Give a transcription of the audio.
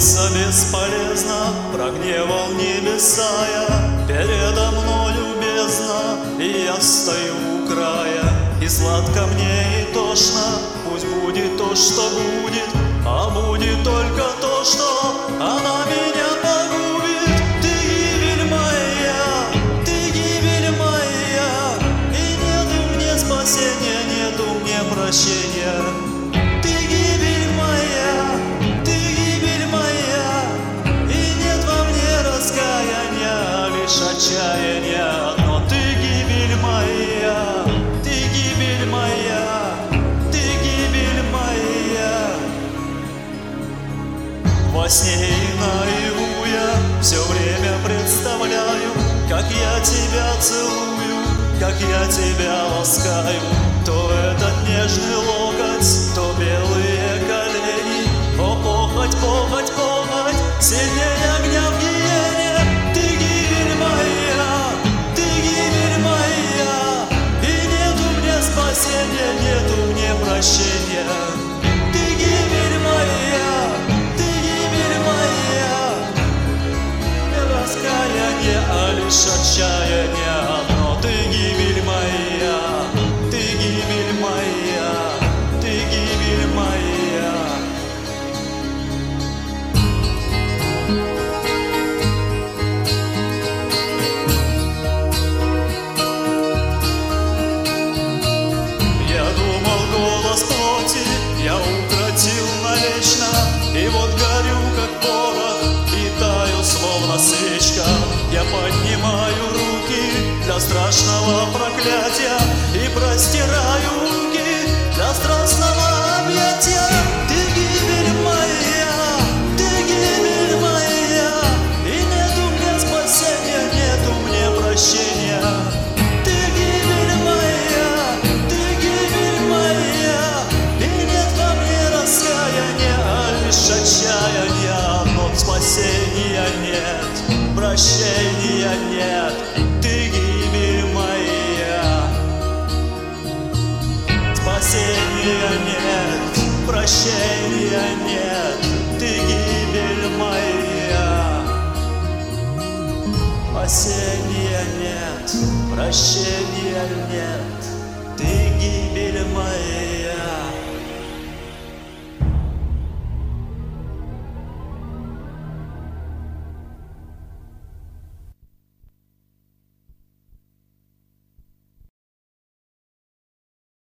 Молиться бесполезно, прогневал небеса я. Передо мною бездна, и я стою у края. И сладко мне, и тошно, пусть будет то, что будет, а будет только то, что она меня погубит. Ты гибель моя, ты гибель моя, и нету мне спасения, нету мне прощения. Ты гибель моя, ты гибель моя, и нет во мне раскаяния, лишь отчаяние одно. Ты гибель моя, ты гибель моя, ты гибель моя. Во сне и наяву я все время представляю, как я тебя целую, как я тебя ласкаю. То этот нежный локоть, то белые колени. О, похоть, похоть, похоть, сильнее огня в гиене. Ты гибель моя, ты гибель моя, и нету мне спасения, нету мне прощения. Ты гибель моя, ты гибель моя, не раскаяние, а лишь отчаяние одно. Ты гибель моя, ты гибель моя, ты гибель моя. Я думал, голос плоти я укротил навечно, и вот горю, как порох, и таю, словно свечка. Я поднимаю руки для страшного проклятия и простираю руки для страстного объятия. Ты гибель моя, ты гибель моя, и нету мне спасения, нету мне прощения. Ты гибель моя, ты гибель моя, и нет во мне раскаяния, а лишь отчаяние одно. Спасения нет, прощения нет. Ты гибель моя, спасения нет, прощения нет. Ты гибель моя, спасения нет, прощения нет. Ты гибель моя.